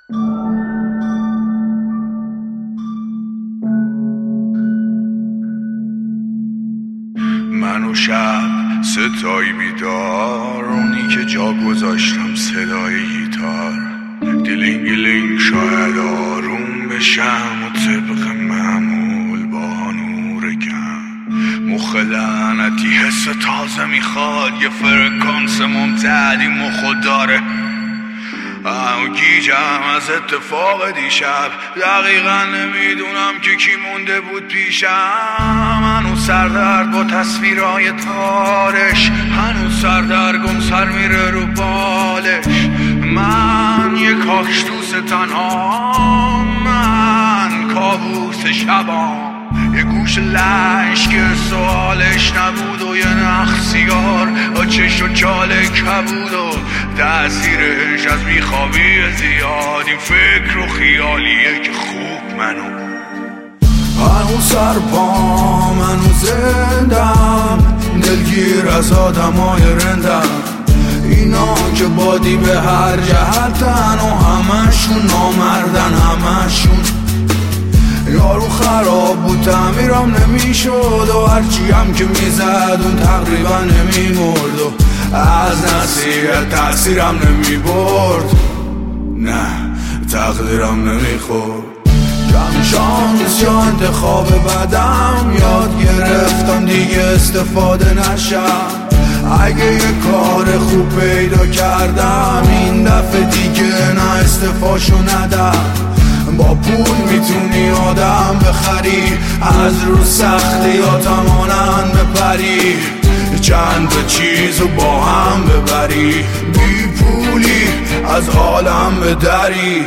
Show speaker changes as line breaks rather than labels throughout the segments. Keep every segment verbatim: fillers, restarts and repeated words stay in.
من و شب ستایی بیدار، اونی که جا گذاشتم صدای گیتار. دیلینگ لینگ شاید آروم بشم و طبق معمول با نور کم. مخ لعنتی حس تازه میخواد، یه فرکانس ممتدی مخ داره. اما گیجم از اتفاق دیشب، دقیقا نمیدونم که کی مونده بود پیشم. هنوز سردرد با تصویرهای تارش، هنوز سردرگم سر میره رو بالش. من یه کاکتوس تنها، من کابوس شبام. یه گوش لش که سوالش نبود و یه نخ سیگار و چش و چاله کبود و تأثیرش از بیخوابی زیاد. این فکر و خیالیه که خوب منو
هنوز سر پام، هنوز زندم، دلگیر از آدمای رندم. اینا که بادی به هر جهتن و همشون نامردن، همشون. یارو خراب بود تعمیرم نمیشد و هرچی هم که میزد اون تقریبا نمیمرد و از نصیحت تأثیرم نمیبرد، نه تقدیرم نمیخورد. کم شانس یا انتخاب بدم، یاد گرفتم دیگه استفاده نشم. اگه یه کار خوب پیدا کردم این دفعه دیگه نه استفاشو ندم. با پول میتونی آدم بخری، از رو سختیاتم آنن بپری. چند تا چیزو با هم ببری، بی پولی از عالم بدری.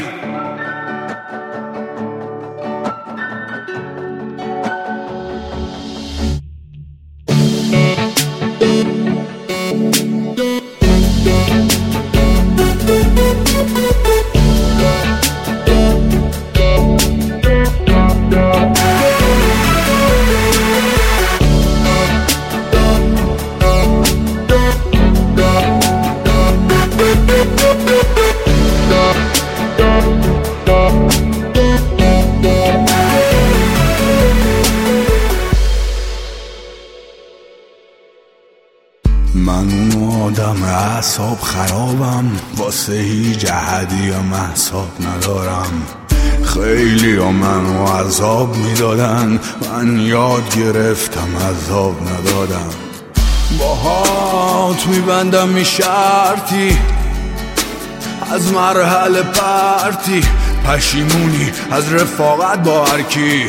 من اون آدم اعصاب خرابم، واسه هیچ احدی هم احساب ندارم. خیلی ها منو عذاب میدادن، من یاد گرفتم عذاب ندادم. باهات میبندم میشرتی از مرحله پرتی، پشیمونی از رفاقت با هرکی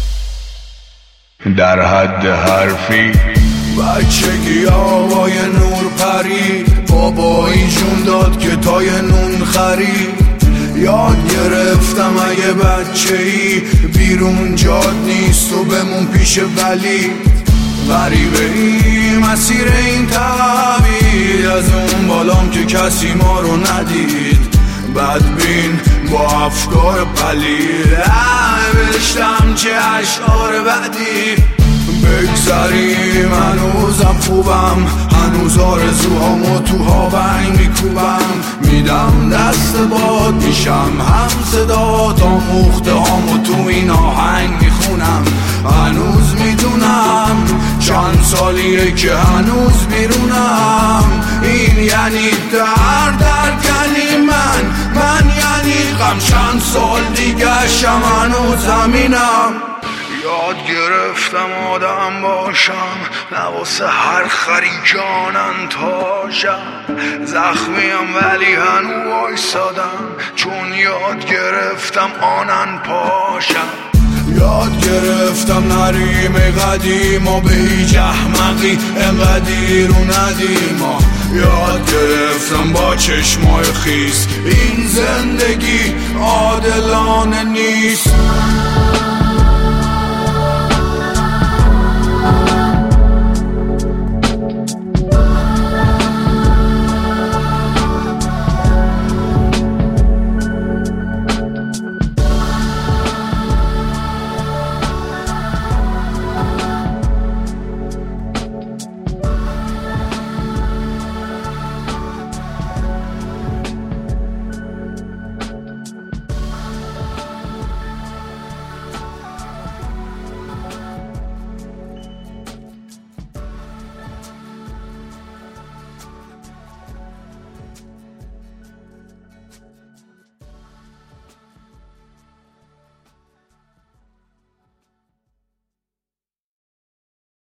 در حد حرفی. بچگی آقای نور پری، بابایی جون داد که تای نون خرید. یاد گرفتم اگه بچه ای بیرون جاد نیست و بمون پیش ولی. غریبه ای مسیر این تبعید، از اون بالام که کسی ما رو ندید. بدبین با افکار پلید، نوشتم چه اشعار بدی. بگذریم هنوزم خوبم، هنوز آرزوهامو تو هاونگ میکوبم. میدم دست باد میشم هم صدا، تا موخته هامو تو این آهنگ میخونم. هنوز میدونم چند سالیه که هنوز بیرونم. این یعنی در در یعنی من، من یعنی غم. چند سال دیگه شم هنوز زمینم. یاد گرفتم آدم باشم، نه واسه هر خری جانن تاشم. زخمیم ولی هنو وایسادم، چون یاد گرفتم آنن پاشم. یاد گرفتم نریم قدیم و به هیچ احمقی انقدی رو ندیم. یاد گرفتم با چشمای خیس این زندگی عادلانه نیست.